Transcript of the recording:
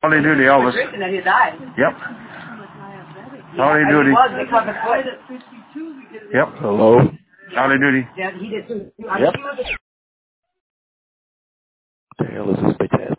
Howdy doody, Elvis. And then he died. Yep. Howdy doody. Yep. Hello. Howdy doody. Yeah, he did too. Yep. What the hell is this bitch ass?